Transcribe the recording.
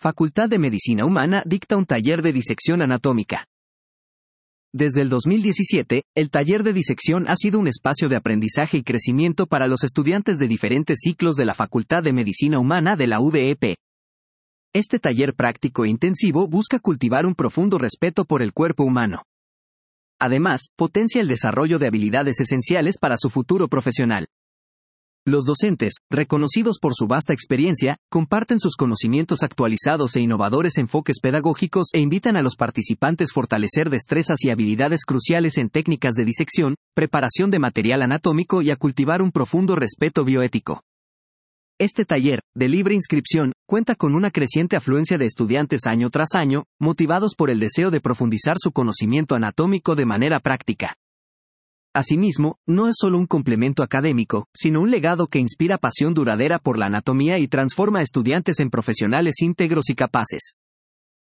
Facultad de Medicina Humana dicta un taller de disección anatómica. Desde el 2017, el taller de disección ha sido un espacio de aprendizaje y crecimiento para los estudiantes de diferentes ciclos de la Facultad de Medicina Humana de la UDEP. Este taller práctico e intensivo busca cultivar un profundo respeto por el cuerpo humano. Además, potencia el desarrollo de habilidades esenciales para su futuro profesional. Los docentes, reconocidos por su vasta experiencia, comparten sus conocimientos actualizados e innovadores enfoques pedagógicos e invitan a los participantes a fortalecer destrezas y habilidades cruciales en técnicas de disección, preparación de material anatómico y a cultivar un profundo respeto bioético. Este taller, de libre inscripción, cuenta con una creciente afluencia de estudiantes año tras año, motivados por el deseo de profundizar su conocimiento anatómico de manera práctica. Asimismo, no es solo un complemento académico, sino un legado que inspira pasión duradera por la anatomía y transforma a estudiantes en profesionales íntegros y capaces.